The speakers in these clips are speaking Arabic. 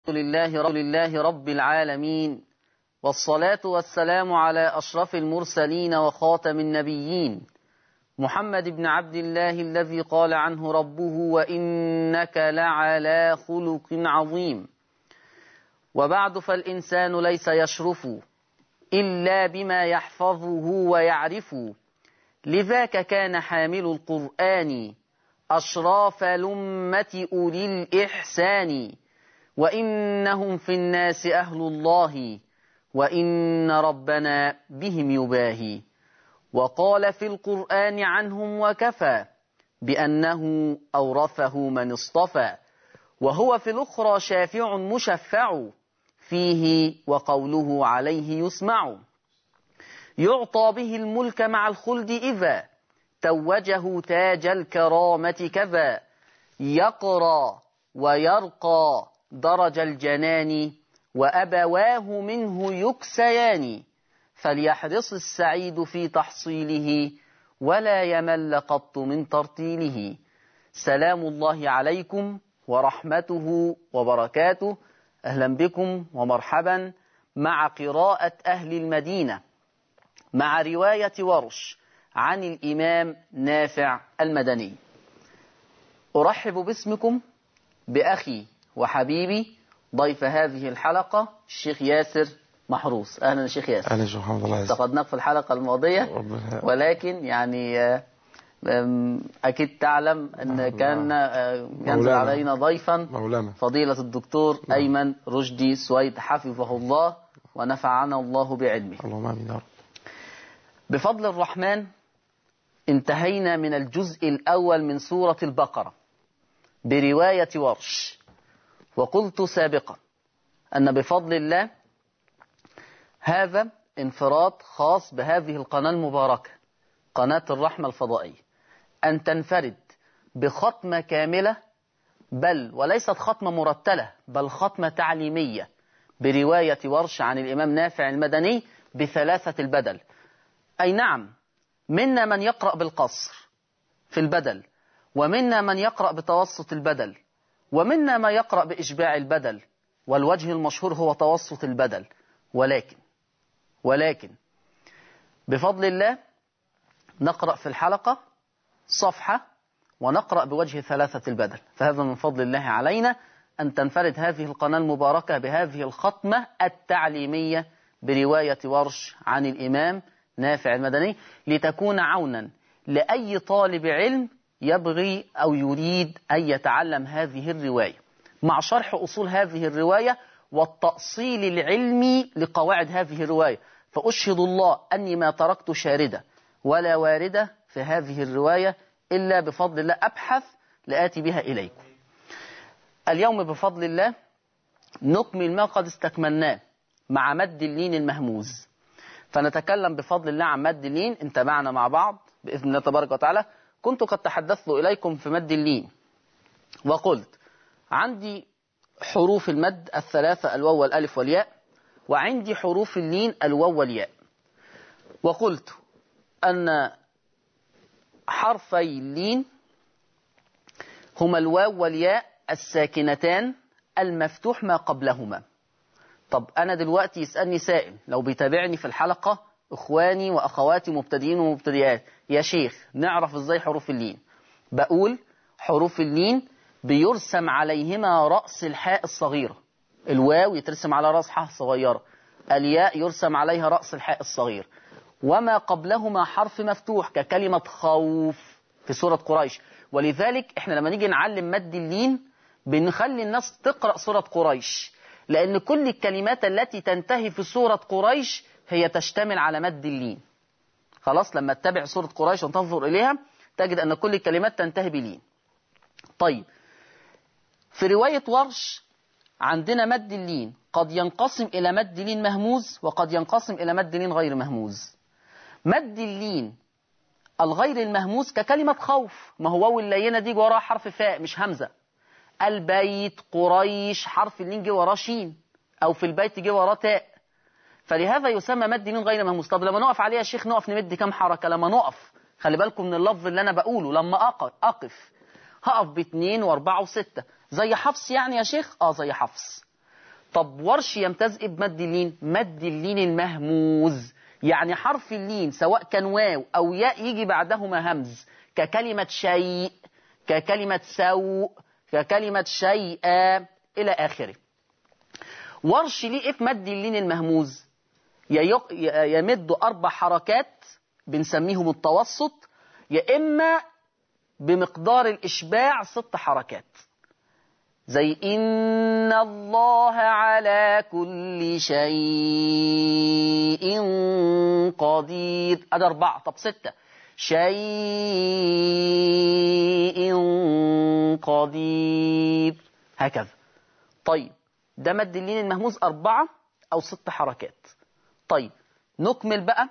لله رب العالمين، والصلاة والسلام على أشرف المرسلين وخاتم النبيين محمد بن عبد الله الذي قال عنه ربه وإنك لعلى خلق عظيم. وبعد، فالإنسان ليس يشرف إلا بما يحفظه ويعرف، لذاك كان حامل القرآن أشراف لمة أولي الإحسان، وإنهم في الناس أهل الله، وإن ربنا بهم يباهي. وقال في القرآن عنهم وكفى بأنه أورثه من اصطفى، وهو في الأخرى شافع مشفع فيه، وقوله عليه يسمع. يعطى به الملك مع الخلد إذا توجه تاج الكرامة كذا، يقرى ويرقى درج الجنان، وأبواه منه يكسيان. فليحرص السعيد في تحصيله، ولا يمل قط من ترتيله. سلام الله عليكم ورحمته وبركاته. أهلا بكم ومرحبا مع قراءة أهل المدينة، مع رواية ورش عن الإمام نافع المدني. أرحب باسمكم بأخي وحبيبي ضيف هذه الحلقة الشيخ ياسر محروس. أهلا الشيخ ياسر. أهلا شيخ محمد الله. افتقدناك في الحلقة الماضية، ولكن يعني أكيد تعلم أن كان ينزل علينا ضيفا مولانا فضيلة الدكتور أيمن رشدي سويد حفظه الله ونفعنا الله بعلمه. اللهم آمين يا رب. بفضل الرحمن انتهينا من الجزء الأول من سورة البقرة برواية ورش، وقلت سابقا أن بفضل الله هذا انفراد خاص بهذه القناة المباركة، قناة الرحمة الفضائية، أن تنفرد بختمة كاملة، بل وليست ختمة مرتلة، بل ختمة تعليمية برواية ورش عن الإمام نافع المدني بثلاثة البدل. أي نعم، منا من يقرأ بالقصر في البدل، ومنا من يقرأ بتوسط البدل، ومنا ما يقرأ بإشباع البدل، والوجه المشهور هو توسط البدل. ولكن بفضل الله نقرأ في الحلقة صفحة ونقرأ بوجه ثلاثة البدل، فهذا من فضل الله علينا أن تنفرد هذه القناة المباركة بهذه الختمة التعليمية برواية ورش عن الإمام نافع المدني، لتكون عونا لأي طالب علم يبغي أو يريد أن يتعلم هذه الرواية، مع شرح أصول هذه الرواية والتأصيل العلمي لقواعد هذه الرواية. فأشهد الله أني ما تركت شاردة ولا واردة في هذه الرواية إلا بفضل الله أبحث لآتي بها إليكم. اليوم بفضل الله نكمل ما قد استكملناه مع مد اللين المهموز، فنتكلم بفضل الله عن مد اللين. انتبعنا مع بعض بإذن الله تبارك وتعالى. كنت قد تحدثت إليكم في مد اللين وقلت عندي حروف المد الثلاثة، الواو والألف والياء، وعندي حروف اللين الواو والياء. وقلت أن حرفي اللين هما الواو والياء الساكنتان المفتوح ما قبلهما. طب أنا دلوقتي يسألني سائل لو بيتابعني في الحلقة، إخواني وأخواتي مبتدئين ومبتدئات، يا شيخ نعرف إزاي حروف اللين؟ بقول حروف اللين بيرسم عليهما رأس الحاء الصغيرة. الواو يترسم على رأس حاء صغيرة، الياء يرسم عليها رأس الحاء الصغير، وما قبلهما حرف مفتوح ككلمة خوف في سورة قريش. ولذلك احنا لما نيجي نعلم مد اللين بنخلي الناس تقرأ سورة قريش، لأن كل الكلمات التي تنتهي في سورة قريش هي تشتمل على مد اللين. خلاص، لما تتابع سورة قريش وتنظر إليها تجد أن كل الكلمات تنتهي بلين. طيب، في رواية ورش عندنا مد اللين قد ينقسم إلى مد لين مهموز، وقد ينقسم إلى مد لين غير مهموز. مد اللين الغير المهموز ككلمة خوف، ما هو واو اللينة دي وراها حرف فاء مش همزة. البيت، قريش، حرف اللين جه وراه شين، أو في البيت جه وراه تاء، فلهذا يسمى مد لين غير مهموز. طب لما نقف عليه يا شيخ نقف نمد كم حركة؟ لما نقف خلي بالكم من اللفظ اللي أنا بقوله، لما أقف هقف ب2 و4 و6 زي حفص يعني يا شيخ؟ زي حفص. طب ورش يمتاز إيه بمد اللين؟ مد اللين المهموز، يعني حرف اللين سواء كان واو أو ياء يجي بعدهما همز، ككلمة شيء، ككلمة سوء، ككلمة شيئا إلى آخره. ورش ليه إيه في مد اللين المهموز؟ يمد 4 حركات بنسميهم التوسط، يا إما بمقدار الإشباع 6 حركات، زي إن الله على كل شيء قدير، أدي 4. طب 6 شيء قدير، هكذا. طيب ده مد اللين المهموز 4 أو 6 حركات. طيب نكمل بقى.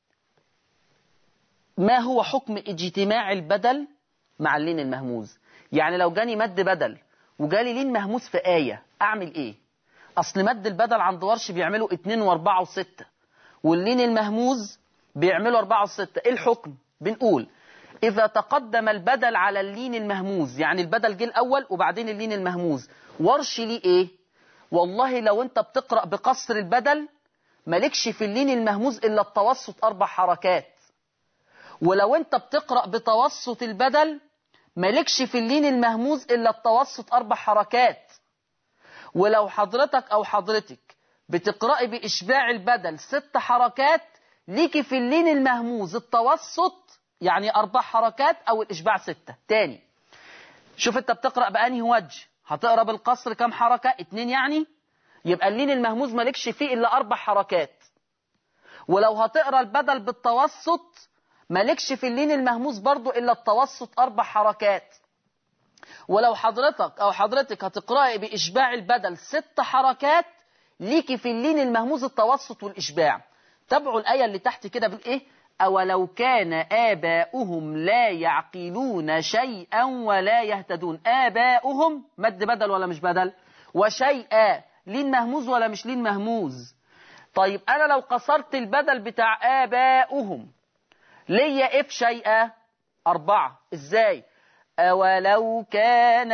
ما هو حكم اجتماع البدل مع اللين المهموز؟ يعني لو جاني مد بدل وجالي لين مهموز في آية أعمل إيه؟ أصل مد البدل عند ورش بيعملوا 2 و4 و6، واللين المهموز بيعملوا 4 و6. إيه الحكم؟ بنقول إذا تقدم البدل على اللين المهموز، يعني البدل جه الأول وبعدين اللين المهموز، ورش ليه إيه؟ والله لو أنت بتقرأ بقصر البدل مالكش في اللين المهموز إلا التوسط 4 حركات، ولو أنت بتقرأ بتوسط البدل مالكش في اللين المهموز إلا التوسط 4 حركات، ولو حضرتك أو حضرتك بتقرأي بإشباع البدل 6 حركات ليكي في اللين المهموز التوسط يعني 4 حركات أو الإشباع 6. تاني شوف أنت بتقرأ بأنهي وجه، هتقرأ بالقصر كم حركة؟ 2 يعني، يبقى اللين المهموز مالكش فيه إلا 4 حركات. ولو هتقرأ البدل بالتوسط مالكش في اللين المهموز برضو إلا التوسط 4 حركات. ولو حضرتك أو حضرتك هتقرأي بإشباع البدل 6 حركات ليكي في اللين المهموز التوسط والإشباع. تابعوا الآية اللي تحت كده بالإيه؟ أولو كان آباؤهم لا يعقلون شيئا ولا يهتدون. آباؤهم مد بدل ولا مش بدل؟ وشيئا لين مهموز ولا مش لين مهموز؟ طيب أنا لو قصرت البدل بتاع آباؤهم ليا إيه في شيئا؟ 4. إزاي؟ أولو كان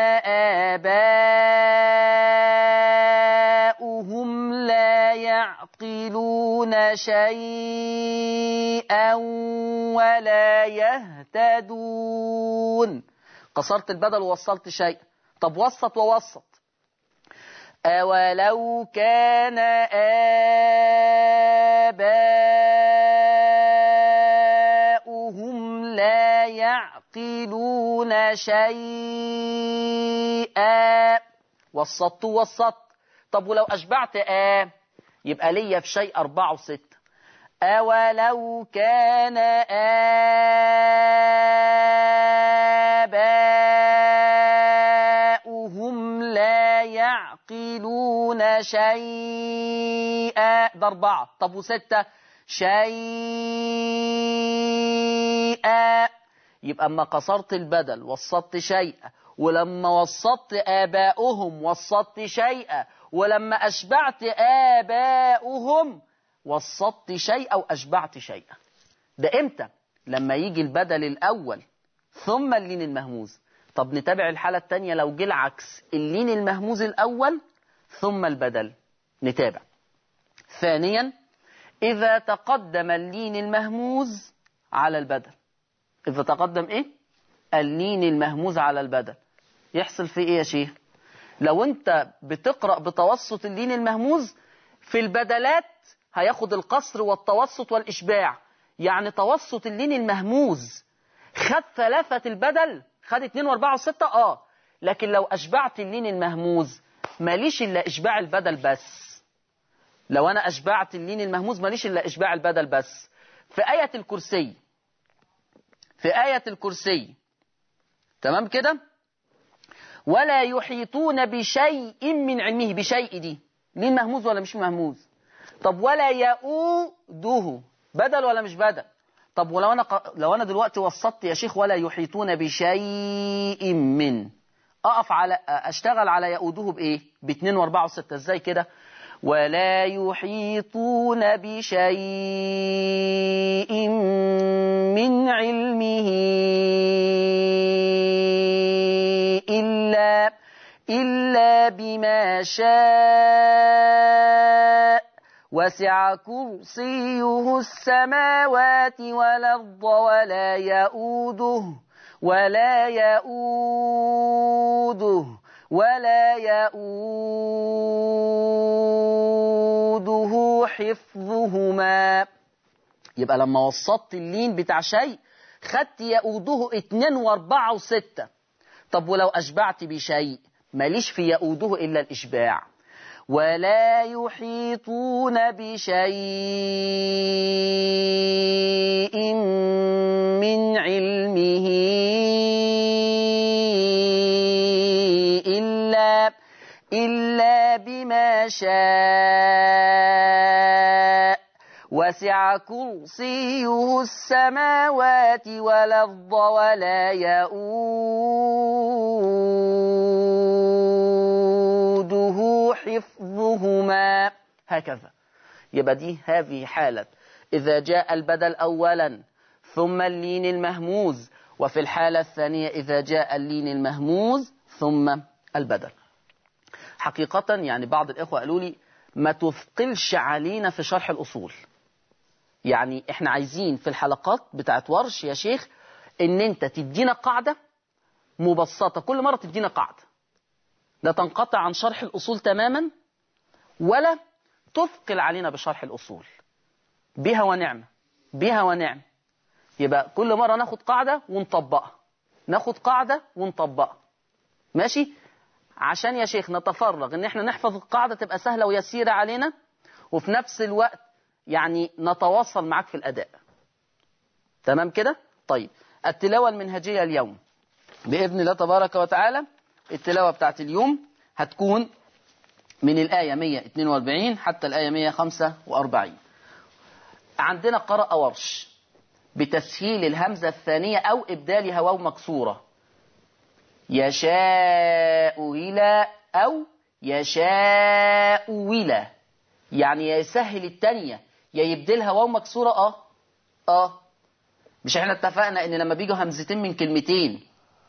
آباؤهم لا يعقلون شيئا ولا يهتدون. قصرت البدل ووصلت شيئا. طب وسط ووسط. أولو كان آباؤهم لا يعقلون شيئا، وسطت وسط. طب ولو أشبعت يبقى ليا في شيء 4 و6. أولو كان آباؤهم لا يعقلون شيئا، ده 4. طب و6 شيئا، يبقى اما قصرت البدل وسطت شيئا، ولما وسطت آباؤهم وسطت شيئا، ولما أشبعت آباؤهم وسطت شيئا وأشبعت شيئا. ده إمتى؟ لما يجي البدل الأول ثم اللين المهموز. طب نتابع الحالة الثانية لو جه العكس، اللين المهموز الأول ثم البدل. نتابع. ثانيا إذا تقدم اللين المهموز على البدل. إذا تقدم إيه؟ اللين المهموز على البدل، يحصل فيه إيه يا شيخ؟ لو أنت بتقرأ بتوسط اللين المهموز في البدلات هياخد القصر والتوسط والإشباع، يعني توسط اللين المهموز خد 3 البدل، خد 2 و4 و6 لكن لو أشبعت اللين المهموز ماليش إلا إشباع البدل بس. لو أنا أشبعت اللين المهموز ماليش إلا إشباع البدل بس. في آية الكرسي، في آية الكرسي تمام كده، ولا يحيطون بشيء من علمه. بشيء دي لين مهموز ولا مش مهموز؟ طب ولا يؤوده بدل ولا مش بدل؟ طب ولو لو أنا دلوقتي وسطت يا شيخ ولا يحيطون بشيء من، أقف على أشتغل على يؤوده بإيه؟ ب2 و4 و6. إزاي كده؟ ولا يحيطون بشيء من علمه إلا بما شاء وسع كرسيه السماوات والأرض ولا يؤوده حفظهما. يبقى لما وسطت اللين بتاع شيء خدت يؤوده 2 و4 و6. طب ولو أشبعت بشيء ماليش في يؤوده إلا الإشباع. ولا يحيطون بشيء من علمه إلا بما شاء. وسع كرسيه السماوات والأرض ولا يؤوده حفظهما. هكذا. يبقى دي هذه حالة إذا جاء البدل أولا ثم اللين المهموز، وفي الحالة الثانية إذا جاء اللين المهموز ثم البدل. حقيقة يعني بعض الإخوة قالوا لي ما تثقلش علينا في شرح الأصول. يعني احنا عايزين في الحلقات بتاعت ورش يا شيخ ان انت تدينا قاعدة مبسطة، كل مرة تدينا قاعدة، لا تنقطع عن شرح الأصول تماما ولا تثقل علينا بشرح الأصول. بها ونعمة بها ونعمة. يبقى كل مرة ناخد قاعدة ونطبقها، ناخد قاعدة ونطبقها، ماشي؟ عشان يا شيخ نتفرغ ان احنا نحفظ القاعدة تبقى سهلة ويسيرة علينا، وفي نفس الوقت يعني نتواصل معاك في الأداء. تمام كده؟ طيب التلاوة المنهجية اليوم بإذن الله تبارك وتعالى، التلاوة بتاعت اليوم هتكون من الآية 142 حتى الآية 145. عندنا قرأ ورش بتسهيل الهمزة الثانية أو إبدالها واو مكسورة، يشاء إلى أو يشاء ولا، يعني يسهل الثانية يا يبدلها واو مكسورة مش احنا اتفقنا ان لما بيجوا همزتين من كلمتين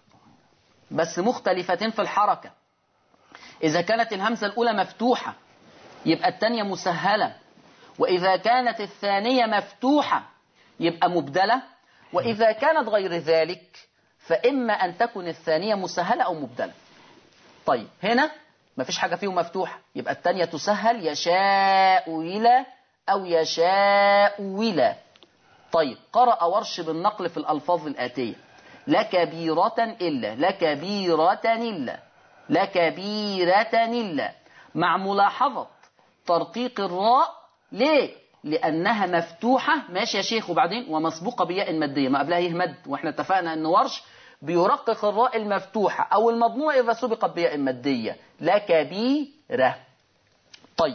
بس مختلفتين في الحركة، اذا كانت الهمزة الاولى مفتوحة يبقى الثانية مسهلة، واذا كانت الثانية مفتوحة يبقى مبدلة، واذا كانت غير ذلك فاما ان تكون الثانية مسهلة او مبدلة. طيب هنا مفيش حاجة فيه مفتوحة، يبقى الثانية تسهل يشاء إلى أو يشاء ولا. طيب قرأ ورش بالنقل في الألفاظ الآتية: لكبيرة إلا، لكبيرة إلا، لكبيرة إلا، مع ملاحظة ترقيق الراء. ليه؟ لأنها مفتوحة، ماشي يا شيخ، وبعدين ومسبوقة بياء مادية، ما قبلها يهمد، واحنا اتفقنا أن ورش بيرقق الراء المفتوحة أو المضمومة إذا سبقت بياء مادية. لكبيرة. طيب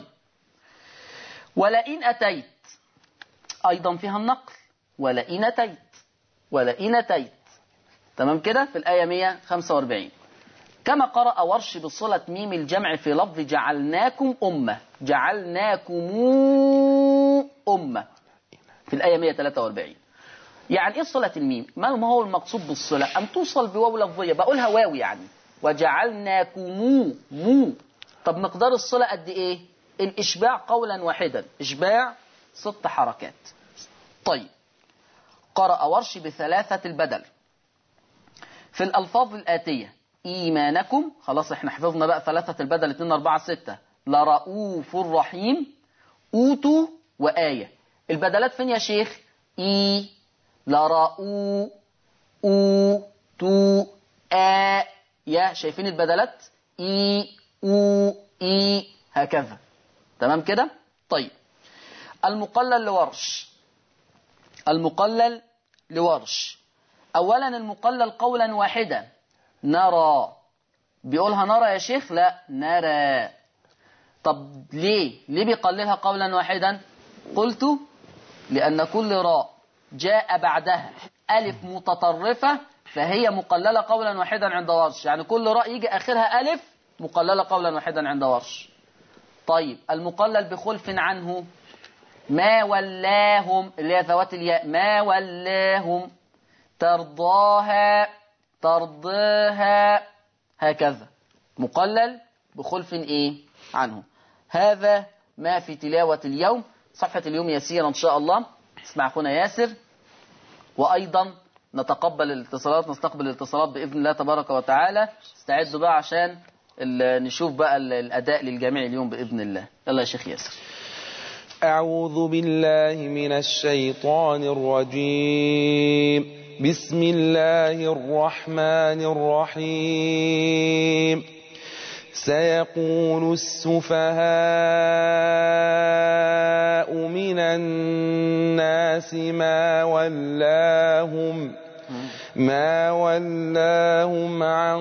ولئن أتيت أيضا فيها النقل، ولئن أتيت، ولئن أتيت. تمام كده؟ في الآية 145 كما قرأ ورش بصلة ميم الجمع في لفظ جعلناكم أمة، جعلناكم أمة في الآية 143. يعني إيه صلة الميم؟ ما هو المقصود بالصلة؟ أن توصل بواو لفظية، بقولها واو يعني، وجعلناكم مو. طب مقدار الصلة قد إيه؟ الإشباع قولا واحدا، إشباع 6 حركات. طيب قرأ ورش بثلاثة البدل في الألفاظ الآتية: إيمانكم، خلاص احنا حفظنا بقى ثلاثة البدل 2 4 6، لرؤوف رحيم، أوتوا وآية. البدلات فين يا شيخ؟ إي، لرؤو، أو، تو، يا شايفين البدلات؟ إي، أو، إي، هكذا. تمام كده؟ طيب المقلل لورش، المقلل لورش أولا المقلل قولا واحدا: نرى. بيقولها نرى يا شيخ؟ لا، نرى. طب ليه بيقللها قولا واحدا؟ قلت لأن كل راء جاء بعدها ألف متطرفة فهي مقللة قولا واحدا عند ورش، يعني كل راء يجي آخرها ألف مقللة قولا واحدا عند ورش. طيب المقلل بخلف عنه: ما ولاهم، اللي هي ذوات الياء، ما ولاهم، ترضاها، ترضاها، هكذا مقلل بخلف عنه. هذا ما في تلاوة اليوم. صفحة اليوم يسيرة إن شاء الله. اسمع أخونا ياسر. وأيضا نستقبل الاتصالات بإذن الله تبارك وتعالى. استعدوا بقى عشان نشوف بقى الأداء للجميع اليوم بإذن الله. يلا يا شيخ ياسر. أعوذ بالله من الشيطان الرجيم. بسم الله الرحمن الرحيم. سيقول السفهاء من الناس ما ولاهم عن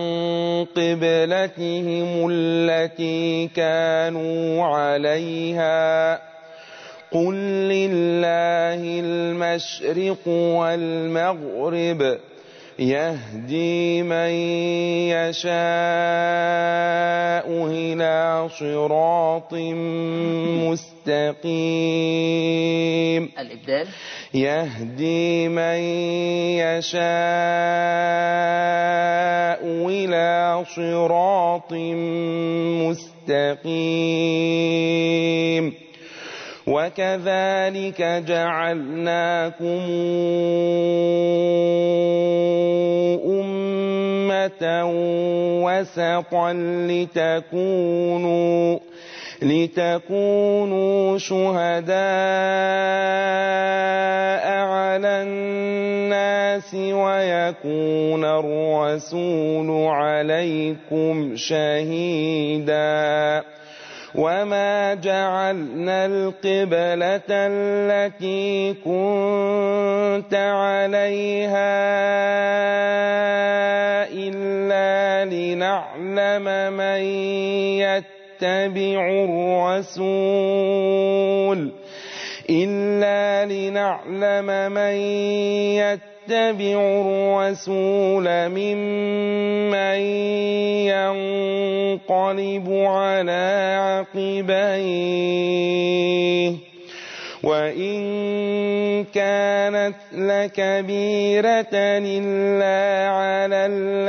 قبلتهم التي كانوا عليها قل لله المشرق والمغرب يهدي من يشاء إلى صراط مستقيم. الإبدال. يهدي من يشاء إلى صراط مستقيم. وكذلك جعلناكم أمة وسطا لتكونوا شهداء على الناس ويكون الرسول عليكم شهيدا. وما جعلنا القبلة التي كنت عليها إلا لنعلم من يتبع الرسول ممن ينقلب على عقبيه. وإن كانت لكبيرة إلا على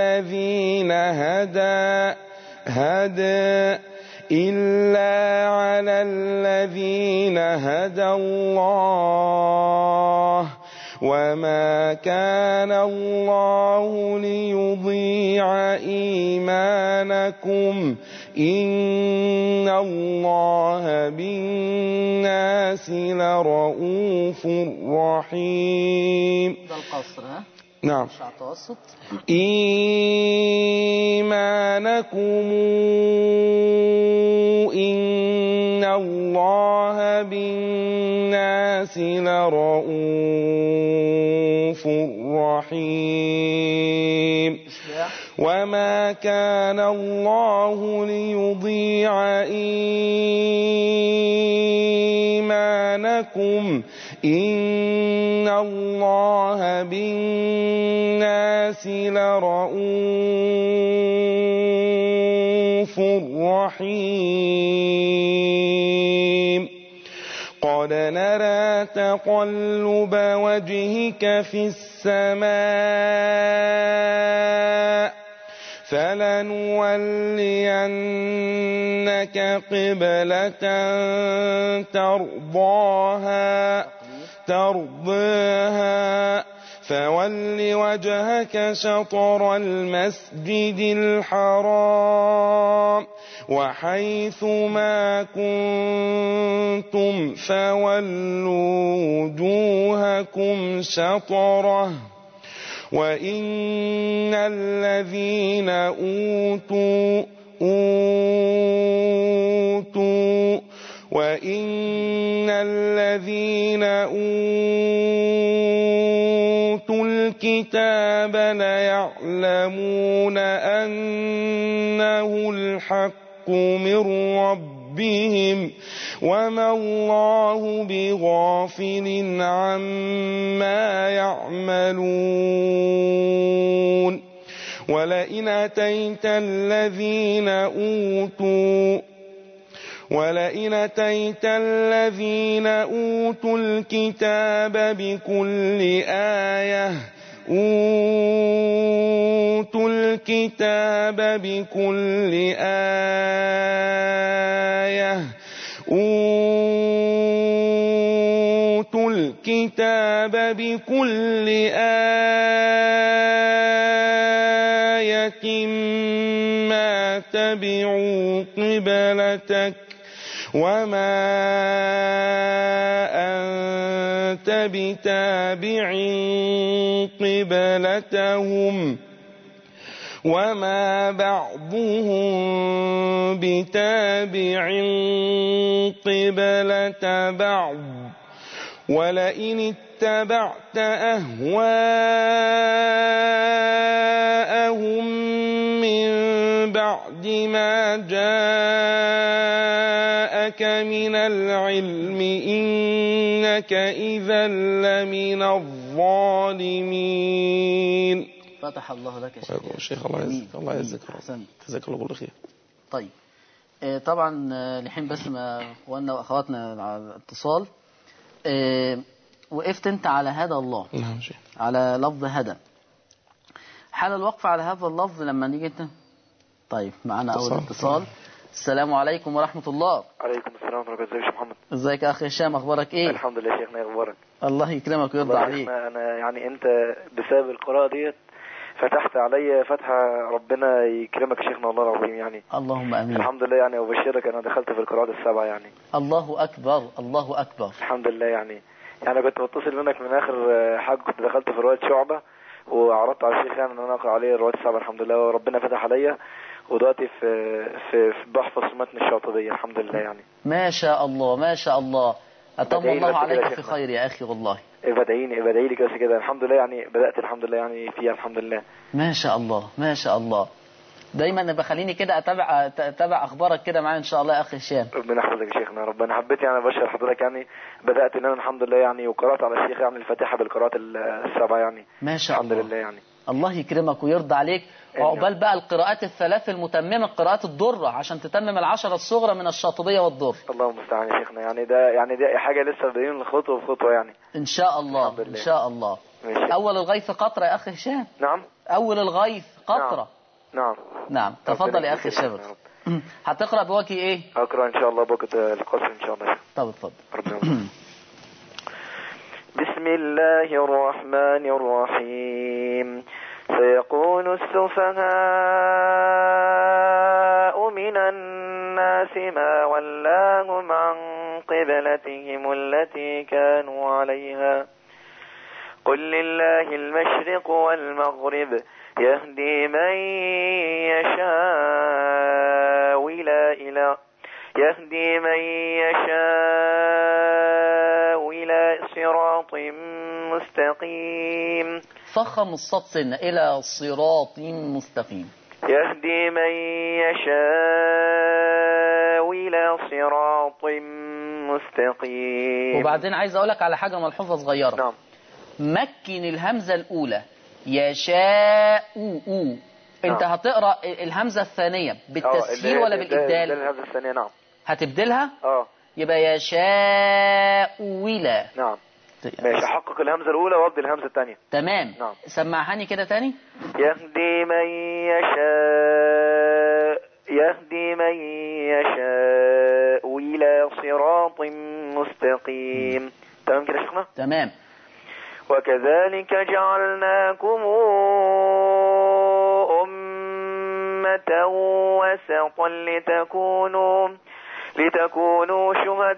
الذين هدى الله. وما كان الله ليضيع إيمانكم إن الله بالناس لرؤوف رحيم. ده القصر ها؟ نعم. مش على التوسط. إيمانكم إن الله بالناس لرؤوف رحيم. وما كان الله ليضيع إيمانكم إن الله بالناس لرؤوف رحيم. قد نرى تقلب وجهك في السماء فلنولينك قبلة ترضاها فول وجهك شطر المسجد الحرام وحيث ما كنتم فولوا وجوهكم شطره وإن الذين أوتوا الكتاب ليعلمون أنه الحق من ربهم وما الله بغافل عما يعملون. ولئن أتيت الذين أوتوا الكتاب بكل آية أوتوا الكتاب بكل آية ما تبعوا قبلتك وما أنت بتابع قبلتهم وما بعضهم بتابع قبلة بعض ولئن اتبعت أهواءهم من بعد ما جاءك من العلم إنك إذا لمن الظالمين. فتح الله لك يا شيخ. الله يعزك. الله يعزك. جزاك الله كل خير. طيب طبعا لحين بس ما اخواننا واخواتنا على الاتصال، وقفت انت على هدى الله. نعم شيخ. على لفظ هدى، حال الوقف على هذا اللفظ لما نيجي انت. طيب معنا اول اتصال. السلام عليكم ورحمة الله. عليكم السلام ورحمة الله. ازيك يا محمد؟ ازيك يا اخي هشام، اخبارك ايه؟ الحمد لله يا شيخنا. اخبارك؟ الله يكرمك ويرضى عليك. انا يعني انت بسبب القراءة ديت فتحت علي فتحة، ربنا يكرمك يا شيخنا والله العظيم يعني. اللهم امين. الحمد لله يعني، وبشرك انا دخلت في القراءات السبعة يعني. الله اكبر الله اكبر. الحمد لله يعني انا كنت بتصل منك من اخر حاجة، كنت دخلت في رواية شعبة وعرضت على الشيخ يعني ان انا اقرا عليه الروايات السبعة الحمد لله، وربنا فتح عليا ودلوقتي في بحفظ متن الشاطبية الحمد لله يعني. ما شاء الله ما شاء الله. أتم الله عليك في خير يا أخي والله. ابدعي لي كده الحمد لله يعني، بدأت الحمد لله يعني فيها الحمد لله. ما شاء الله ما شاء الله. دايما بخليني كده أتابع أخبارك كده معايا إن شاء الله يا أخي هشام. ربنا يحفظك يا شيخنا. ربنا حبيت يعني بشر حضرتك يعني، بدأت إن أنا الحمد لله يعني وقرأت على الشيخ يعني الفاتحة بالقراءات السبعة يعني. ما شاء الله. الحمد لله يعني. الله يكرمك ويرضى عليك. عقبال بقى القراءات الثلاث المتممة، قراءات الدرة عشان تتمم العشرة الصغرى من الشاطبية والدر. الله المستعان يا شيخنا. يعني ده حاجة لسه بادئين خطوة بخطوة يعني. إن شاء الله إن شاء الله. ماشي. أول الغيث قطرة يا أخي هشام. نعم. أول الغيث قطرة. نعم. تفضل يا أخي هشام. هتقرأ بوجه إيه؟ أقرأ إن شاء الله بوقت القصر إن شاء الله. طب اتفضل. بسم الله الرحمن الرحيم. سيقول السفهاء من الناس ما ولاهم عن قبلتهم التي كانوا عليها قل لله المشرق والمغرب يهدي من يشاء إلى صراط مستقيم. فخم الصوت سنة إلى صراط مستقيم. يهدي من يشاء إلى صراط مستقيم. وبعدين عايز أقولك على حاجة ملحوظة صغيرة. نعم. مكن الهمزة الأولى يشاء أنت هتقرأ الهمزة الثانية بالتسهيل ولا بالإبدال؟ الهمزة الثانية. نعم. هتبدلها؟ يبقى يشاء إلى. نعم ماشي. احقق الهمزة الأولى وابدل الهمزة الثانية. تمام. نعم. سمعهاني كده تاني. يهدي من يشاء إلى صراط مستقيم. تمام كده يا شيخنا؟ تمام. وكذلك جعلناكم أمة وسطا لتكونوا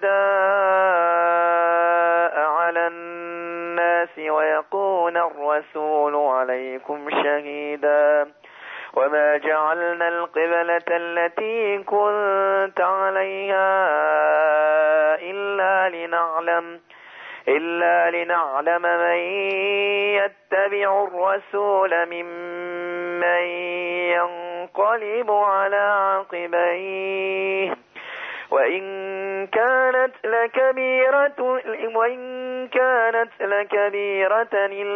شهداء على الناس ويكون الرسول عليكم شهيدا وما جعلنا القبلة التي كنت عليها إلا لنعلم من يتبع الرسول ممن ينقلب على عقبيه وإن كانت لكبيرة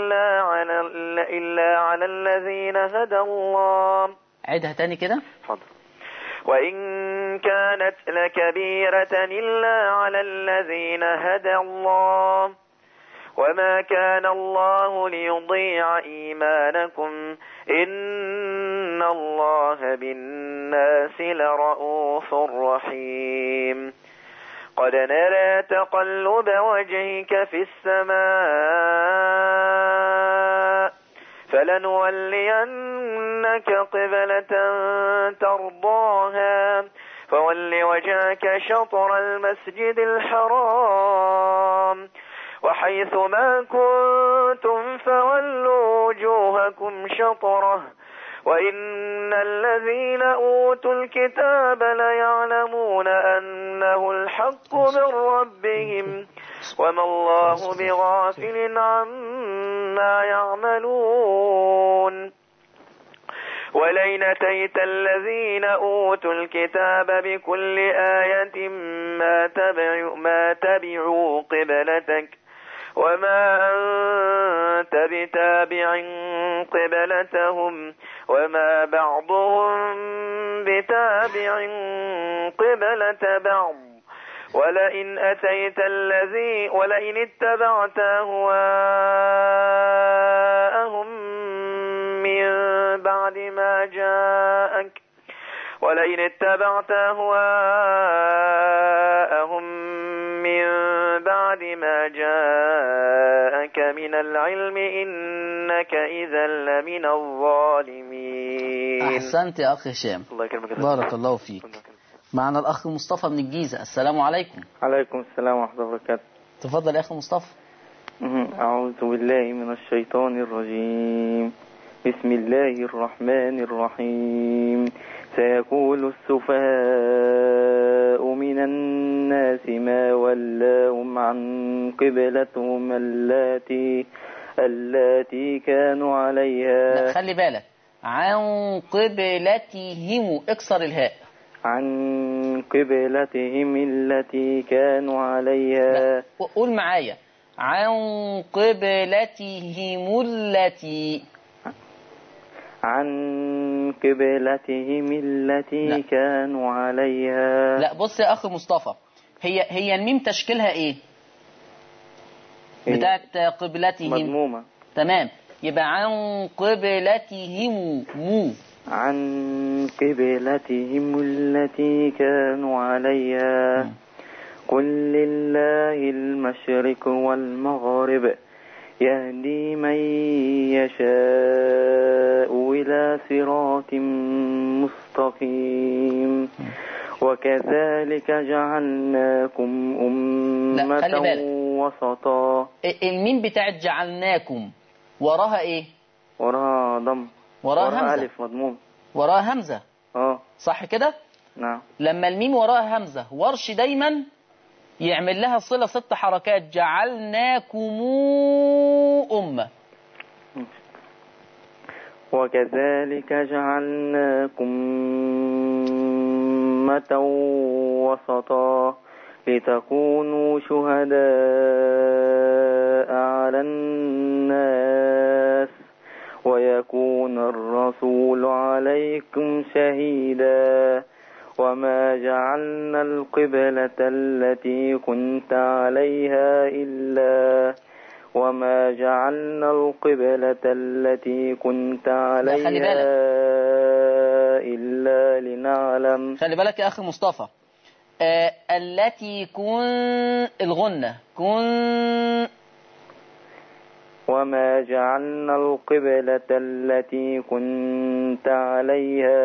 إلا على الذين هدى الله. عيدها تاني كده. حاضر. وإن كانت لكبيرة إلا على الذين هدى الله وما كان الله ليضيع إيمانكم إن الله بالناس لرؤوف رحيم. قد نرى تقلب وجهك في السماء فلنولينك قبلة ترضاها فول وجهك شطر المسجد الحرام وحيث ما كنتم فولوا وجوهكم شطره وإن الذين أوتوا الكتاب ليعلمون أنه الحق من ربهم وما الله بغافل عما يعملون ولئن أتيت الذين أوتوا الكتاب بكل آية ما تبعوا قبلتك وما أنت بتابع قبلتهم وما بعضهم بتابع قبلة بعض ولئن اتبعت أهواءهم من بعد ما جاءك من العلم إنك إذا لمن الظالمين. أحسنت يا أخي هشام، الله يكرمك. بارك الله فيك. معنا الأخ مصطفى من الجيزة. السلام عليكم. عليكم السلام ورحمة الله وبركاته. تفضل يا أخي مصطفى. أعوذ بالله من الشيطان الرجيم. بسم الله الرحمن الرحيم. سيقول السفهاء من الناس ما ولاهم عن قبلتهم التي كانوا عليها. لا خلي بالك، عن قبلتهم، اكسر الهاء. عن قبلتهم التي كانوا عليها. لا. قول معايا، عن قبلتهم التي. عن قبلتهم التي لا. كانوا عليها. لا بص يا أخي مصطفى، هي الميم تشكيلها إيه؟ بتاعت قبلتهم مضمومة. تمام، يبقى عن قبلتهم مو. عن قبلتهم التي كانوا عليها. قل لله المشرق والمغرب يهدي من يشاء إلى صراط مستقيم وكذلك جعلناكم أمة وسطا. المين بتاعت جعلناكم وراها ايه؟ وراها ضم. وراها ألف مضموم. وراها همزة. صح كده؟ نعم. لما الميم وراها همزة ورش دايما يعمل لها صلة 6 حركات. جعلناكم أمة. وكذلك جعلناكم أمة وسطا لتكونوا شهداء على الناس ويكون الرسول عليكم شهيدا وما جعلنا القبلة التي كنت عليها إلا لنعلم. خلي بالك يا أخي مصطفى، التي الغنة وما جعلنا القبلة التي كنت عليها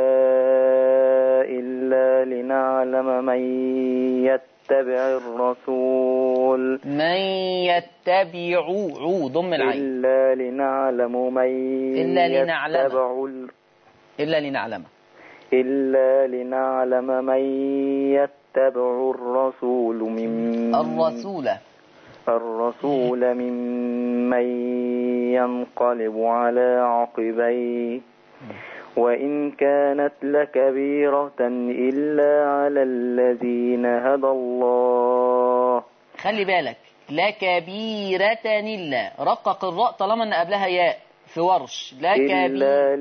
إلا لنعلم من يتبع الرسول. من يتبع ضم العين. إلا لنعلم من يتبع الرسول ممن ينقلب على عقبيه وإن كانت لكبيرة إلا على الذين هدى الله. خلي بالك، لكبيرة إلا، رقق الراء طالما أن قبلها ياء في ورش. إلا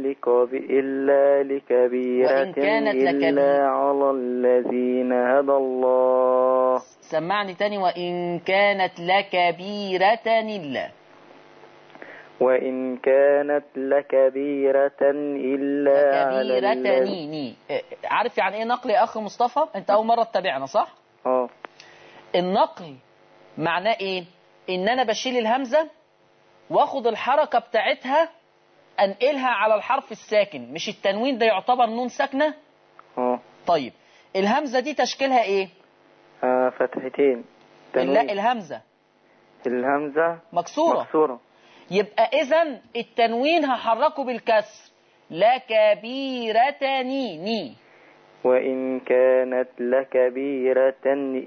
لكبيرة إلا على الذين هدى الله. سمعني تاني. وإن كانت لكبيرة إلا. وإن كانت لكبيرة إلا على الذين. عارف يعني إيه نقل يا أخي مصطفى؟ أنت أول مرة تتابعنا صح؟ النقل معناه ايه؟ ان انا بشيل الهمزة واخد الحركة بتاعتها انقلها على الحرف الساكن. مش التنوين ده يعتبر نون ساكنة؟ طيب الهمزة دي تشكيلها ايه؟ فتحتين. لا الهمزة مكسورة. يبقى اذا التنوين هحركه بالكسر. لكبيرتني ني. وإن كانت لكبيرة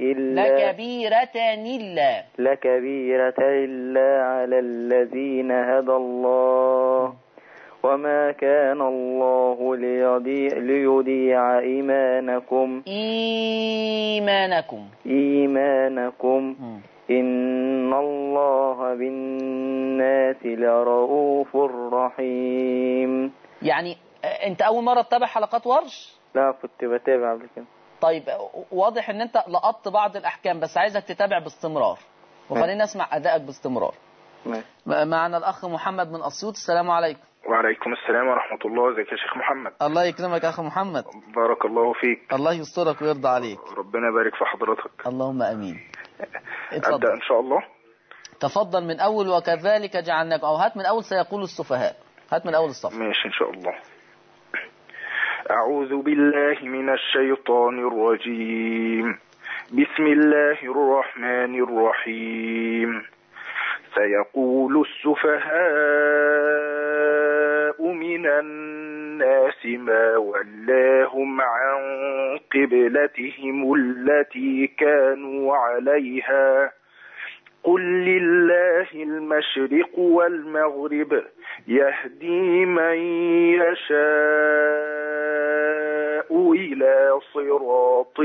إلا على الذين هدى الله وما كان الله ليضيع إيمانكم إن الله بالناس لرؤوف رحيم. يعني انت اول مرة تتابع حلقات ورش؟ لا كنت بتابع قبل كده. طيب واضح ان انت لقطت بعض الاحكام، بس عايزك تتابع باستمرار وخلينا نسمع ادائك باستمرار. معنا الاخ محمد من اسيوط. السلام عليكم. وعليكم السلام ورحمة الله. ازيك يا شيخ محمد؟ الله يكرمك يا اخ محمد. بارك الله فيك. الله يسترك ويرضى عليك. ربنا يبارك في حضرتك. اللهم امين. ابدأ ان شاء الله. تفضل من اول وكذلك جعلناكم، او هات من اول سيقول السفهاء. هات من اول الصف. ماشي ان شاء الله. أعوذ بالله من الشيطان الرجيم. بسم الله الرحمن الرحيم. سيقول السفهاء من الناس ما ولاهم عن قبلتهم التي كانوا عليها قل لله المشرق والمغرب يهدي من يشاء إلى صراط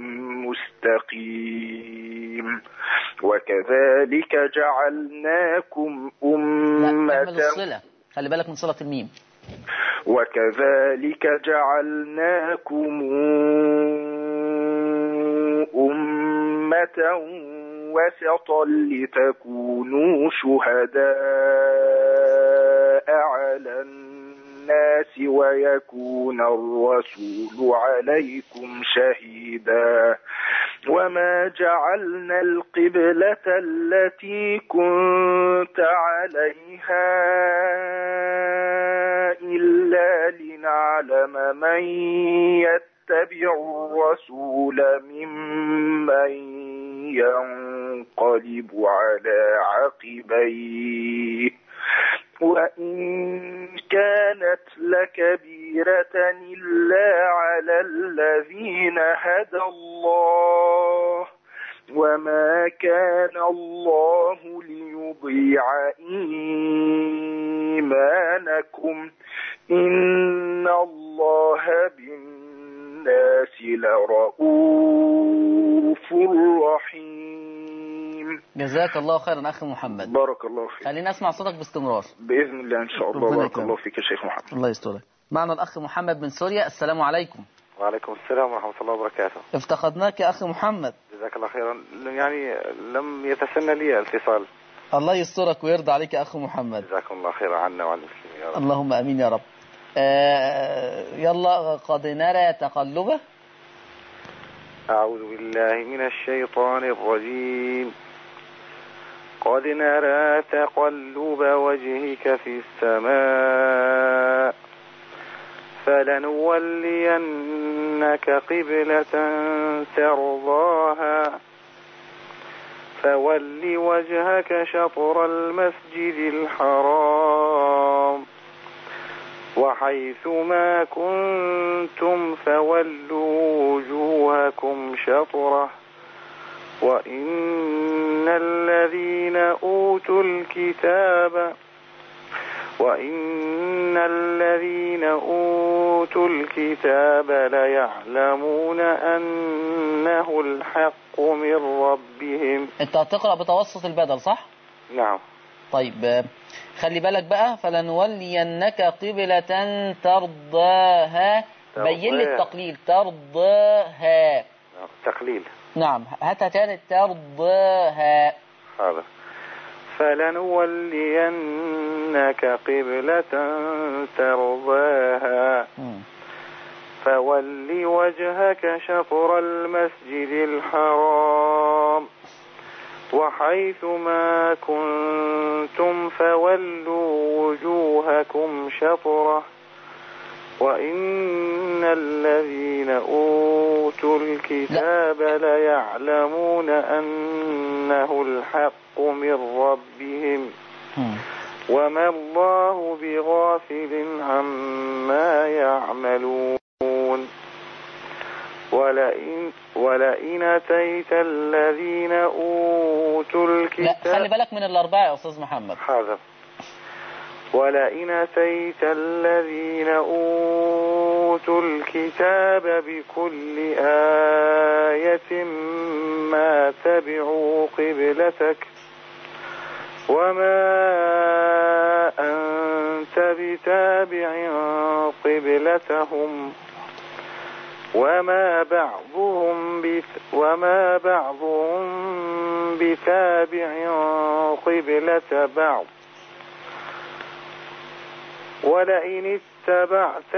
مستقيم وكذلك جعلناكم أمة. خلي بالك من صلة الميم. وكذلك جعلناكم أمة وسطا لتكونوا شهداء على الناس ويكون الرسول عليكم شهيدا وما جعلنا القبلة التي كنت عليها إلا لنعلم من يتبع الرسول ممن ينقلب على عقبيه وإن كانت لكبيرة إلا على الذين هدى الله وما كان الله ليضيع إيمانكم إن الله بالناس لرؤوف رحيم. جزاك الله خيرا أخي محمد. بارك الله فيك. خلينا نسمع صوتك باستمرار بإذن الله إن شاء الله. بارك الله فيك يا شيخ محمد. الله يسترك. معنا الأخ محمد من سوريا. السلام عليكم. وعليكم السلام ورحمة الله وبركاته. افتقدناك يا أخي محمد. جزاك الله خيرا. يعني لم يتسنى لي الاتصال. الله يسترك ويرضى عليك يا أخي محمد. جزاكم الله خيرا عنا وعن المسلمين يا رب. اللهم أمين يا رب. يلا قد نرى تقلبه. أعوذ بالله من الشيطان الرجيم. قد نرى تقلب وجهك في السماء فلنولينك قبلة ترضاها فول وجهك شطر المسجد الحرام وحيث ما كنتم فولوا وجوهكم شطره وإن الذين أوتوا الكتاب ليعلمون أنه الحق من ربهم. أنت هتقرأ بتوسط البدل صح؟ نعم. طيب خلي بالك بقى. فلنولينك قبلة ترضاها. بين لي التقليل. ترضاها تقليل. نعم هاتها تاني. ترضاها. هذا فلنولينك قبلة ترضاها فول وجهك شطر المسجد الحرام وحيث ما كنتم فولوا وجوهكم شطرة وإن الذين أوتوا الكتاب ليعلمون أنه الحق من ربهم وما الله بغافل عما يعملون ولئن أتيت الذين أوتوا الكتاب لا خلي بالك من الأربعة يا أستاذ محمد. حاضر. ولئن أتيت الذين أوتوا الكتاب بكل آية ما تبعوا قبلتك وما أنت بتابع قبلتهم وما بعضهم بتابع قبلة بعض ولئن اتبعت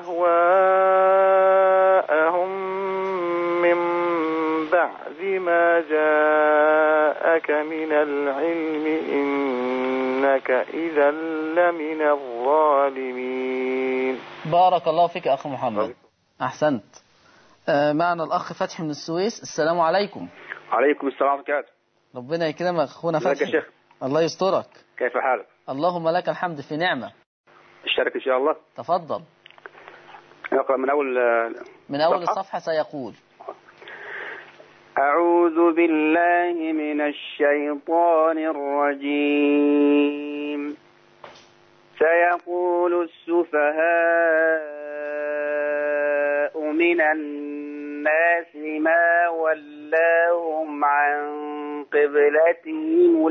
أهواءهم من بعد ما جاءك من العلم إنك إذا لمن الظالمين. بارك الله فيك أخي محمد. أحسنت. معنا الأخ فتحي من السويس. السلام عليكم. عليكم السلام ورحمة الله. ربنا يكرمك أخونا فتحي. يا شيخ. الله يسترك. كيف حالك؟ اللهم لك الحمد في نعمة. اشترك إن شاء الله. تفضل. نقرأ من أول الصفحة سيقول: أعوذ بالله من الشيطان الرجيم. سيقول السفهاء من الناس ما ولاهم عن قبلتهم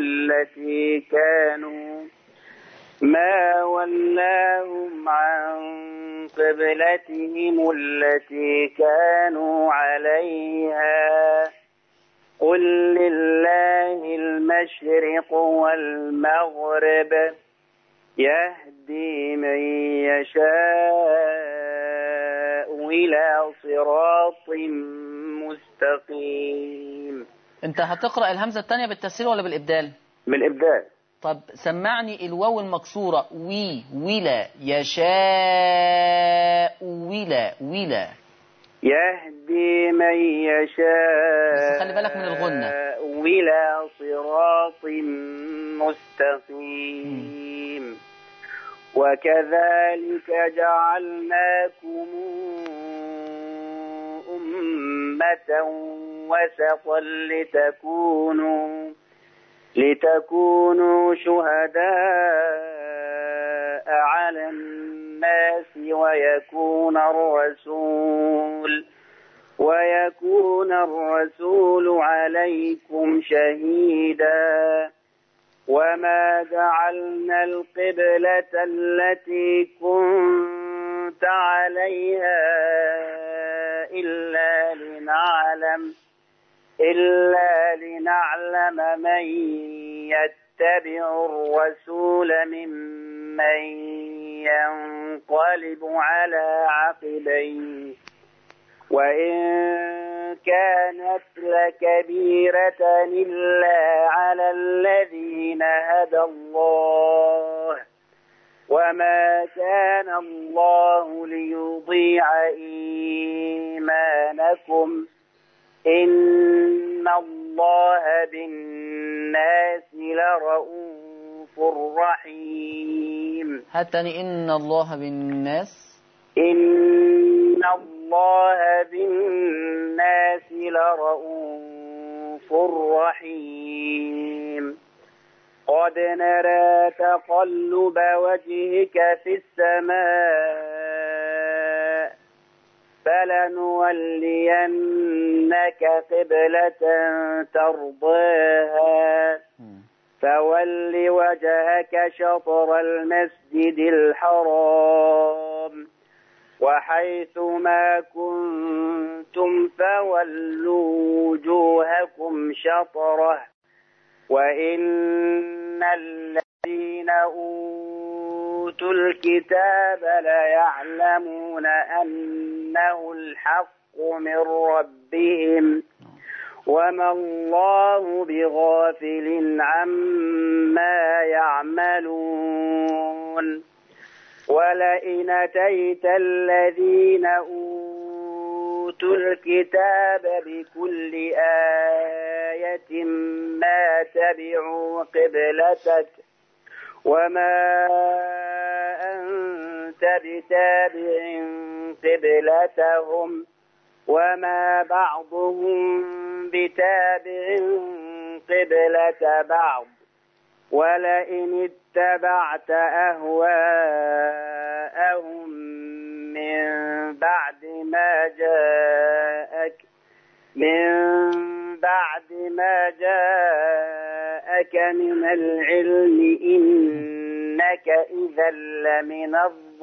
التي كانوا عليها قل لله المشرق والمغرب يهدي من يشاء إلى صراط مستقيم. أنت هتقرأ الهمزة الثانية بالتسهيل ولا بالإبدال؟ بالإبدال. طب سمعني الواو المكسورة ولا يشاء ولا يهدي من يشاء بس خلي بالك من الغنة إلى صراط مستقيم. وكذلك جعلناكم أمة وسطا لتكونوا شهداء على الناس ويكون الرسول عليكم شهيدا. وما جعلنا القبلة التي كنت عليها إلا لنعلم من يتبع الرسول ممن ينقلب على عقبيه وإن كانت لكبيرة إلا على الذين هدى الله وما كان الله ليضيع إيمانكم إن الله بالناس لرؤوف رحيم. هاتني إن الله بالناس لرؤوف رحيم. قد نرى تقلب وجهك في السماء فلنولينك قبلة ترضاها فول وجهك شطر المسجد الحرام وحيث ما كنتم فولوا وجوهكم شطره وإن الذين أوتوا الكتاب ليعلمون أنه الحق من ربهم وما الله بغافل عما يعملون ولئن أتيت الذين أوتوا الكتاب بكل آية ما تبعوا قبلتك وما أنت بتابع قبلتهم وما بعضهم بتابع قبلة بعض ولئن اتبعت أهواءهم من بعد ما جاءك من العلم إنك إذا لمن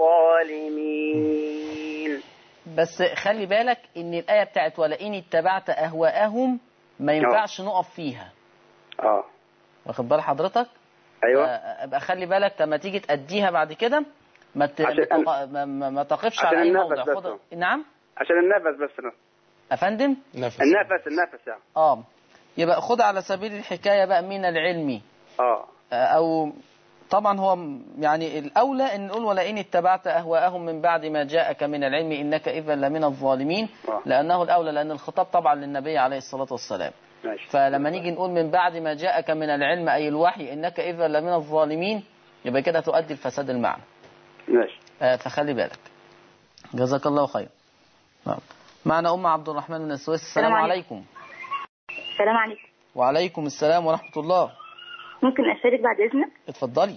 الظالمين. بس خلي بالك ان الآية بتاعت ولئن اتبعت أهواءهم ما ينفعش نقف فيها. واخد بال حضرتك؟ ايوه. ابقى خلي بالك لما تيجي تأديها بعد كده ما تقفش على اي موضع. نعم عشان النفس بس. افندم النفس يعني. يبقى خد على سبيل الحكاية بقى من العلم. او طبعا هو يعني الأولى أن نقول ولئن اتبعت أهواءهم من بعد ما جاءك من العلم إنك إذا لمن الظالمين، لأنه الأولى، لأن الخطاب طبعا للنبي عليه الصلاة والسلام. فلما نيجي نقول من بعد ما جاءك من العلم أي الوحي إنك إذا لمن الظالمين يبقى كده تؤدي الفساد المعنى. فخلي بالك. جزاك الله خير. معنا أم عبد الرحمن من السويس. السلام عليكم. السلام عليكم. وعليكم السلام ورحمة الله. ممكن أشارك بعد إذنك؟ اتفضلي.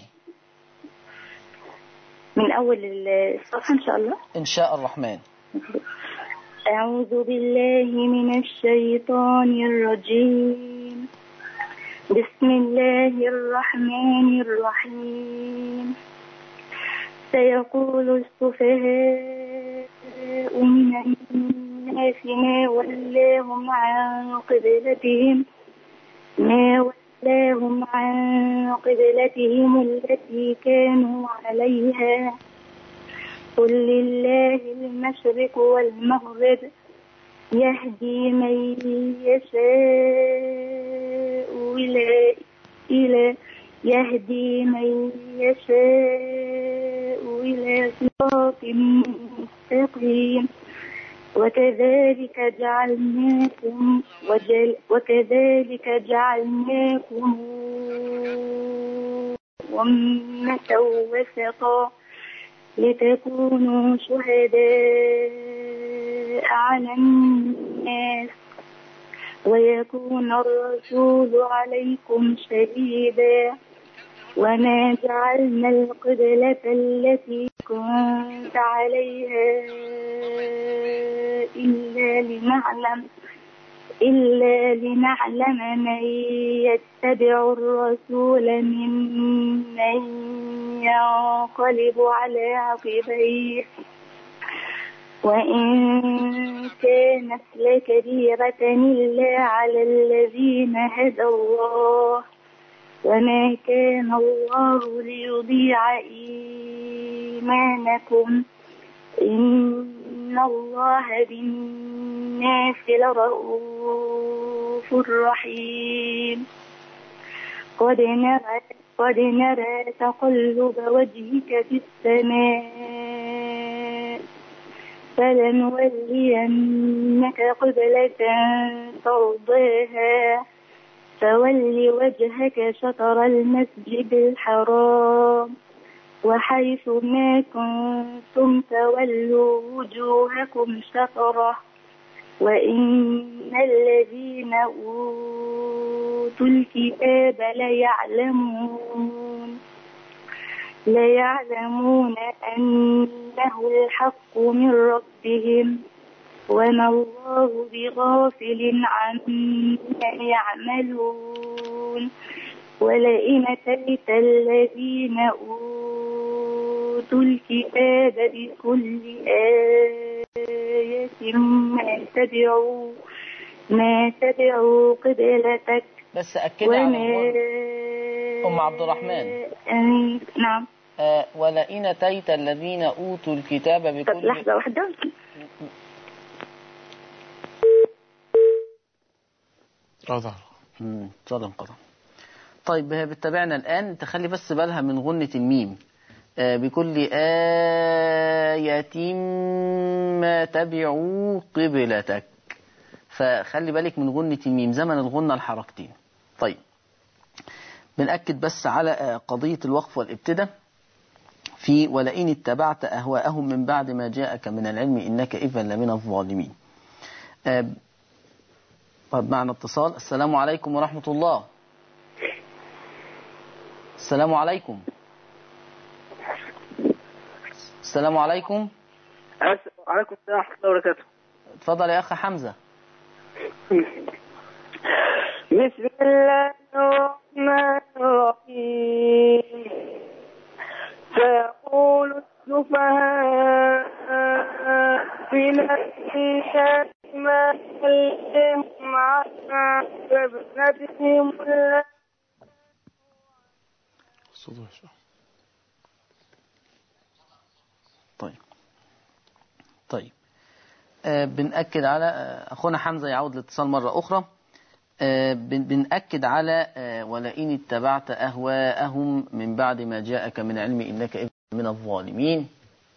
من أول الصفحة إن شاء الله. إن شاء الرحمن. أعوذ بالله من الشيطان الرجيم. بسم الله الرحمن الرحيم. سيقول السفهاء من الناس ما ولاهم عن قبلتهم التي كانوا عليها قل لله المشرق والمغرب يهدي من يشاء إلى صراط مستقيم وكذلك جعلناكم أمة وسطا لتكونوا شهداء على الناس ويكون الرسول عليكم شهيدا وما جعلنا القبلة التي كنت عليها إلا لنعلم من يتبع الرسول ممن ينقلب على عقبيه وإن كانت لكبيرة إلا على الذين هدى الله وما كان الله ليضيع إيمانكم إن الله بالناس لرؤوف رحيم. قد نرى تقلب وجهك في السماء فلنولينك قبلة ترضاها فول وجهك شطر المسجد الحرام وحيث ما كنتم فولوا وجوهكم شطره وإن الذين أوتوا الكتاب ليعلمون أنه الحق من ربهم وما الله بغافل عما يعملون ولئن أتيت الذين أوتوا الكتاب بكل آية ما تبعوا قبلتك. بس أكد على أم عبد الرحمن. نعم. ولئن أتيت الذين أوتوا الكتاب بكل. لحظة واحدة. ظهر. صاد انقطع. طيب بتتابعنا الآن، تخلي بس بالها من غنة الميم. بكل آية ما تبعوا قبلتك، فخلي بالك من غنة الميم زمن الغنة الحركتين. طيب بنأكد بس على قضية الوقف والابتداء في ولئن اتبعت أهواءهم من بعد ما جاءك من العلم إنك إذا لمن الظالمين. طيب معنا اتصال. السلام عليكم ورحمة الله. السلام عليكم. السلام عليكم. وعليكم السلام ورحمة الله وبركاته. اتفضل يا أخ حمزة. بسم الله الرحمن الرحيم. سيقول السفهاء من الناس ما يلههم عن قبلتهم طيب بنأكد على أخونا حمزة يعود الاتصال مرة أخرى. بنأكد على ولئن اتبعت أهواءهم من بعد ما جاءك من علم إنك إذا من الظالمين.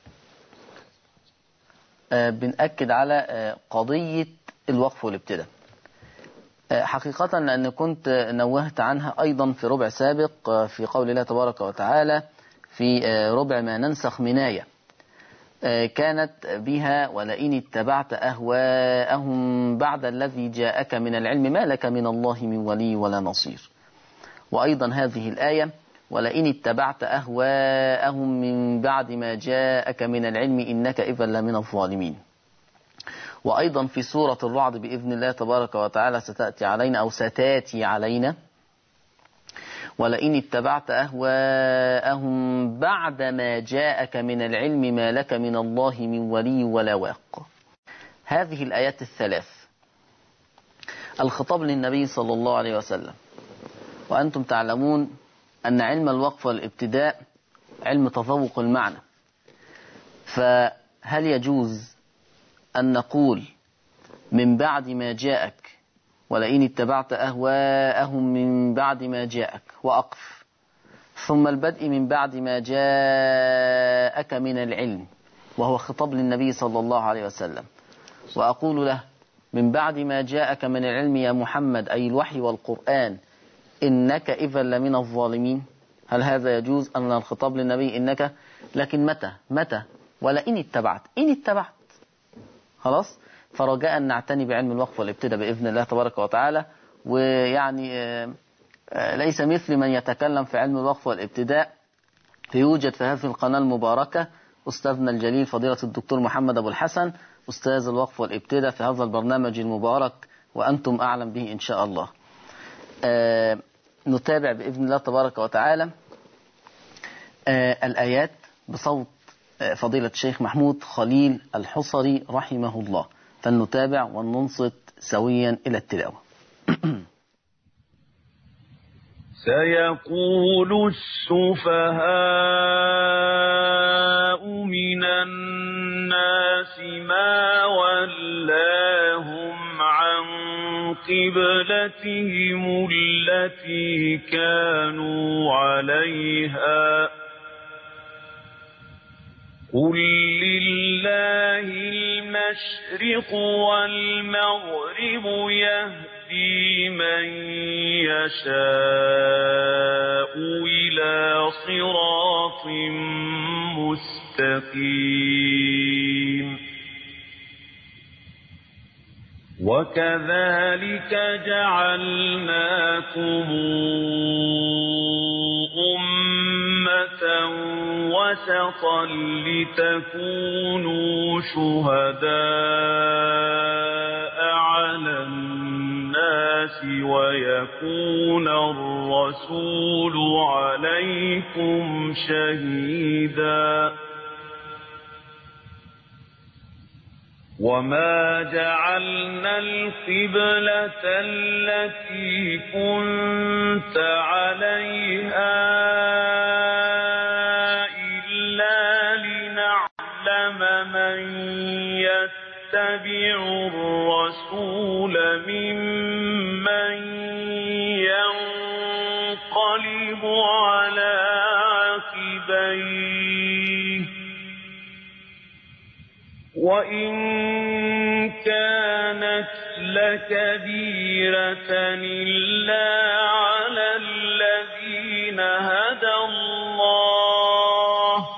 بنأكد على قضية الوقف والابتداء حقيقة، لأن كنت نوهت عنها أيضا في ربع سابق في قول الله تبارك وتعالى في ربع ما ننسخ من آية، كانت بها ولئن اتبعت أهواءهم بعد الذي جاءك من العلم ما لك من الله من ولي ولا نصير. وأيضا هذه الآية ولئن اتبعت أهواءهم من بعد ما جاءك من العلم إنك إذا لمن الظالمين. وأيضا في سورة الرعد بإذن الله تبارك وتعالى ستاتي علينا ولئن اتبعت أهواءهم بعد ما جاءك من العلم ما لك من الله من ولي ولا واق. هذه الآيات الثلاث الخطاب للنبي صلى الله عليه وسلم، وأنتم تعلمون أن علم الوقف والابتداء علم تذوق المعنى، فهل يجوز أن نقول من بعد ما جاءك ولئن اتبعت أهواءهم من بعد ما جاءك وأقف، ثم البدء من بعد ما جاءك من العلم وهو خطاب للنبي صلى الله عليه وسلم، وأقول له من بعد ما جاءك من العلم يا محمد أي الوحي والقرآن إنك إذا لمن الظالمين؟ هل هذا يجوز أن الخطاب للنبي إنك؟ لكن متى ولئن اتبعت، إن اتبعت خلاص. فرجاء نعتني بعلم الوقف والابتداء بإذن الله تبارك وتعالى. ويعني ليس مثل من يتكلم في علم الوقف والابتداء. يوجد في هذه القناة المباركة أستاذنا الجليل فضيلة الدكتور محمد أبو الحسن أستاذ الوقف والابتداء في هذا البرنامج المبارك، وأنتم أعلم به إن شاء الله. نتابع بإذن الله تبارك وتعالى الآيات بصوت فضيلة الشيخ محمود خليل الحصري رحمه الله، فلنتابع وننصت سويا إلى التلاوة. سيقول السفهاء من الناس ما ولاهم عن قبلتهم التي كانوا عليها قل لله المشرق والمغرب يهدي من يشاء إلى صراط مستقيم. وكذلك جعلناكم أمة وسطا لتكونوا شهداء على الناس ويكون الرسول عليكم شهيدا. وما جعلنا القبلة التي كنت عليها إلا لنعلم من يتبع الرسول ممن ينقلب على عقبيه وإن كانت لكبيرة إلا على الذين هدى الله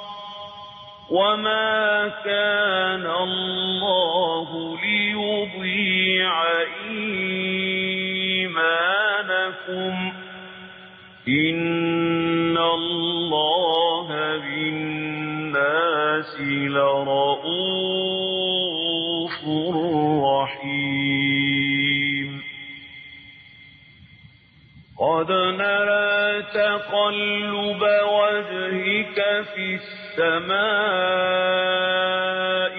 وما كان الله ليضيع إيمانكم إن الله بالناس لرؤوف رحيم قد نرى تقلب وجهك في السماء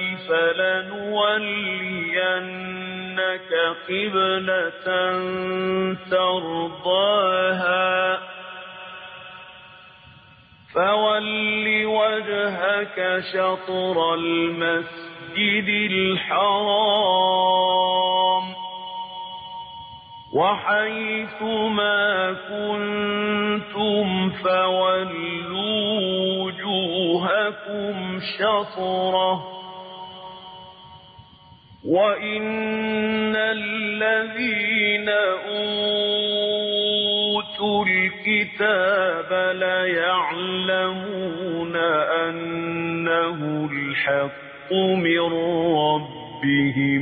فلنولينك قبلة ترضاها فول وجهك شطر المسجد الحرام وحيث ما كنتم فولوا وجوهكم شطره وإن الذين أوتوا الكتاب ليعلمون أنه الحق من ربهم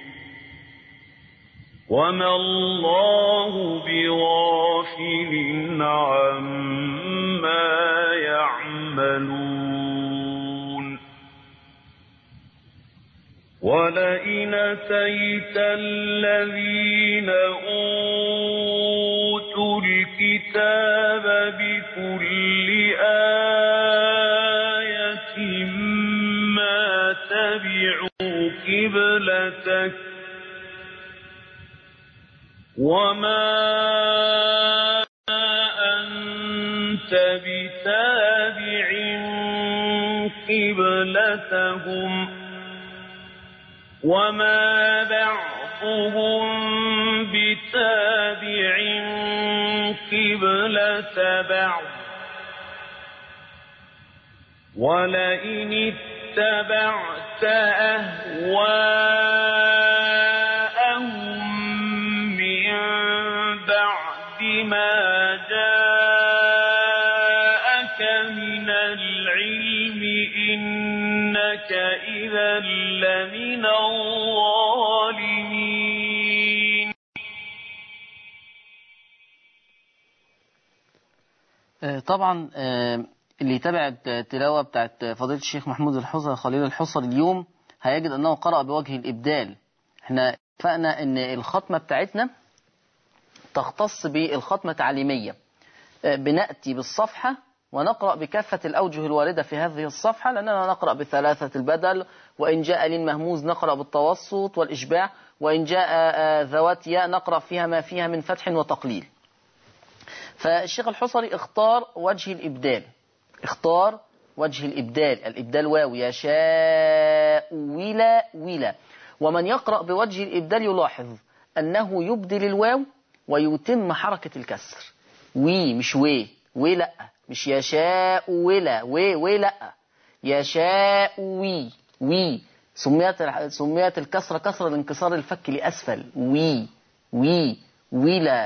وما الله بغافل عما يعملون ولئن أتيت الذين أوتوا الكتاب بكل آية ما تبعوا قبلتك وما أنت بتابع قبلتهم وما بعضهم بتابع قبلة بعض ولئن اتبعت أهواءهم من بعد ما جاءك من العلم إنك إذا لمن الظالمين. طبعا اللي يتابع التلاوة بتاعت فضيلة الشيخ محمود الحصري خليل الحصري اليوم هيجد أنه قرأ بوجه الإبدال. احنا اتفقنا أن الختمة بتاعتنا تختص بالختمة تعليمية، بنأتي بالصفحة ونقرأ بكافة الأوجه الواردة في هذه الصفحة، لأننا نقرأ بثلاثة البدل، وإن جاء للمهموز نقرأ بالتوسط والإشباع، وإن جاء ذوات ياء نقرأ فيها ما فيها من فتح وتقليل. فالشيخ الحصري اختار وجه الإبدال، اختار وجه الإبدال، الإبدال واو يشاء ولا ولا. ومن يقرأ بوجه الإبدال يلاحظ أنه يبدل الواو ويتم حركة الكسر، وي مش وي لا، مش يشاء ولا وي لا، يشاء وي سميت الكسرة كسرة لانكسار الفك لأسفل، وي ولا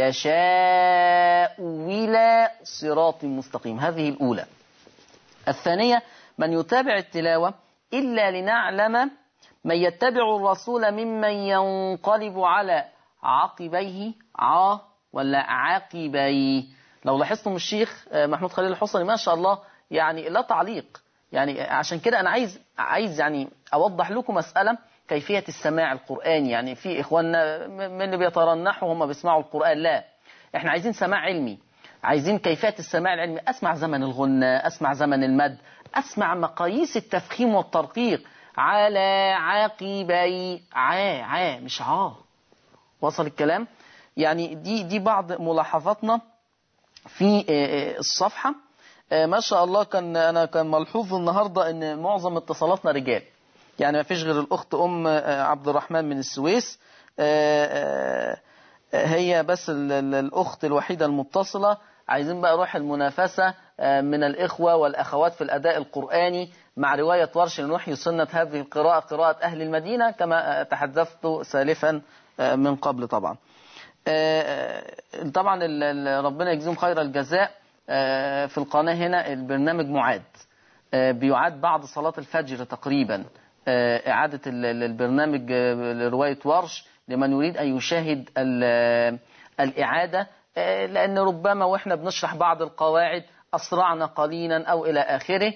يشاء ولا صراط مستقيم. هذه الأولى. الثانية من يتابع التلاوة إلا لنعلم من يتبع الرسول ممن ينقلب على عقبيه ولا عاقبيه. لو لاحظتم الشيخ محمود خليل الحصري ما شاء الله يعني لا تعليق، يعني عشان كده أنا عايز يعني أوضح لكم مسألة كيفية السماع القرآني. يعني في إخواننا من اللي بيترنحوا هم بيسمعوا القرآن، لا إحنا عايزين سماع علمي، عايزين كيفية السماع العلمي، أسمع زمن الغنة، أسمع زمن المد، أسمع مقاييس التفخيم والترقيق، على عاقبي مش وصل الكلام؟ يعني دي بعض ملاحظاتنا في الصفحة. ما شاء الله كان ملحوظ النهاردة ان معظم اتصالاتنا رجال، يعني ما فيش غير الأخت عبد الرحمن من السويس، هي بس الأخت الوحيدة المتصلة عايزين بقى روح المنافسة من الإخوة والأخوات في الأداء القرآني مع رواية ورش لنحيي سنة هذه القراءة، قراءة أهل المدينة كما تحدثت سالفا من قبل. طبعا ربنا يجزيهم خير الجزاء. في القناة هنا البرنامج معاد، بيعاد بعد صلاة الفجر تقريبا إعادة البرنامج لرواية ورش لمن يريد أن يشاهد الإعادة، لأن ربما وإحنا بنشرح بعض القواعد أسرعنا قليلا أو إلى آخره.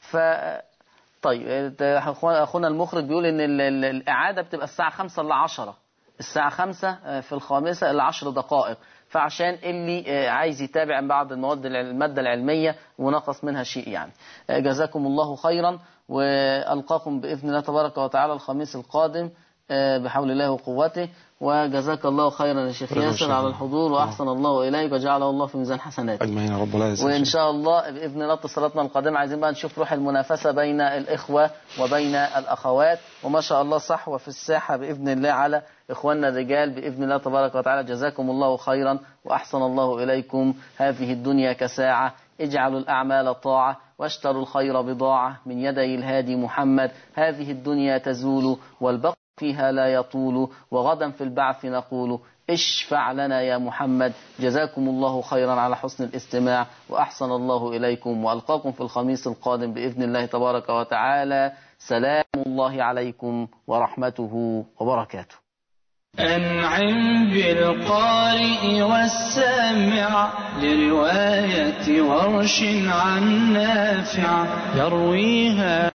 طيب أخونا المخرج بيقول إن الإعادة بتبقى الساعة 5 ل10، الساعة 5 في الخامسة إلى 10 دقائق، فعشان اللي عايز يتابع بعض المادة العلمية ونقص منها شيء يعني. جزاكم الله خيرا، وألقاكم بإذن الله تبارك وتعالى الخميس القادم بحول الله وقوته. وجزاك الله خيرا يا شيخ ياسر على الحضور، وأحسن الله إليك وجعله الله في ميزان حسناتك أجمعين يا رب. وإن شاء الله بإذن الله اتصالاتنا القادمة عايزين بقى نشوف روح المنافسة بين الإخوة وبين الأخوات، وما شاء الله صحوة في الساحة بإذن الله على إخواننا الرجال بإذن الله تبارك وتعالى. جزاكم الله خيرا وأحسن الله إليكم. هذه الدنيا كساعة، اجعلوا الأعمال طاعة واشتروا الخير بضاعة من يدي الهادي محمد. هذه الدنيا تزول والبقاء فيها لا يطول، وغدا في البعث نقول اشفع لنا يا محمد. جزاكم الله خيرا على حسن الاستماع، وأحسن الله إليكم، وألقاكم في الخميس القادم بإذن الله تبارك وتعالى. سلام الله عليكم ورحمته وبركاته. أنعم بالقارئ والسامع لرواية ورش عن نافع يرويها